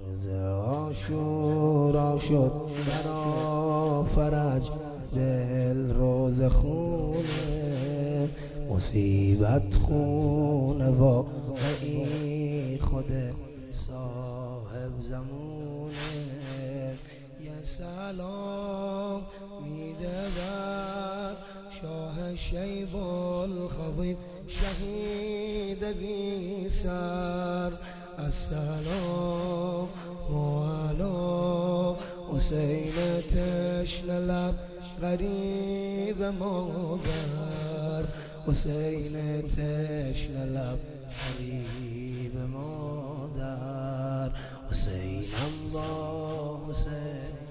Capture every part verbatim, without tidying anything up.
روز عاشورا شد برا فرج دل روز خونه مصیبت خونه واقعی خود صاحب زمونه. یه سلام میده بر شاه شیب الخضیب شهید بی سر. السلام علی حسین تشنه لب غریب مادر. حسین تشنه لب غریب مادر. حسینم با حسین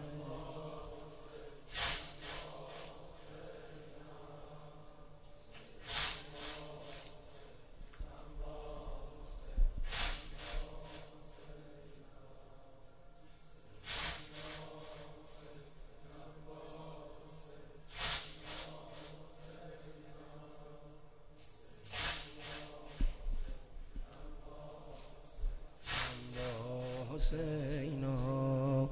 حسینا.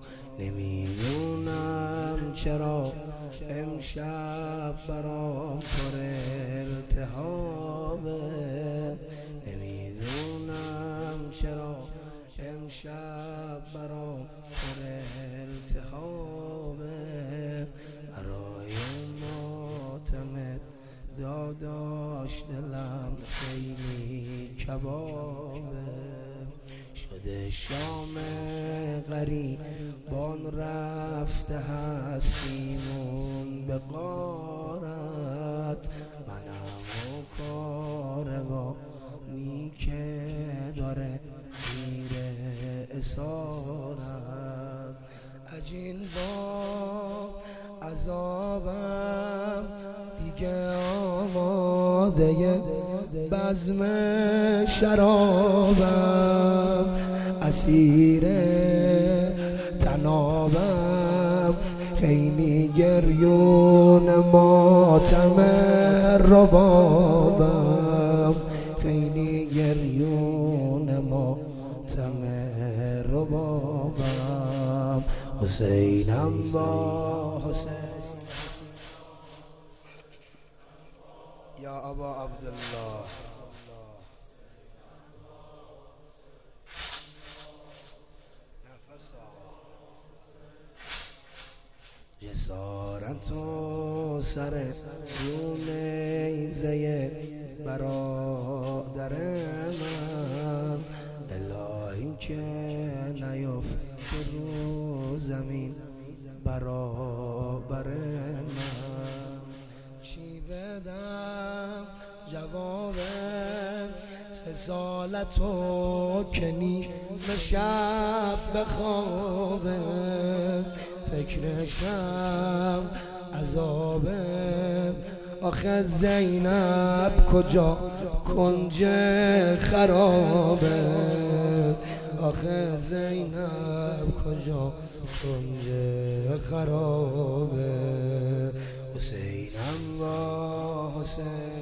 نمیدونم چرا امشب برام پر التهابه. نمیدونم چرا امشب برام پر التهابه. برای ماتم داداش دلم خیلی کبابه. شده شام غریبان رفته هستیمون به غارت. منم و کاروانی که داره میره اسارت. عجین با عذابم دیگه آماده بزم شرابم. اسیر تنابم خیلی گریون ماتم ربابم. خیلی گریون ماتم ربابم. حسینم با حسین. یا ابا عبدالله جسارت و سر نیزه برادر من. الهی که نیفته رو زمین برابر من. چی بدم جواب سه سالتو که نیمه شب بخوابه. فکرشم عذابه. آخه زینب کجا کنج خرابه. آخه زینب کجا کنج خرابه. حسینم با حسین.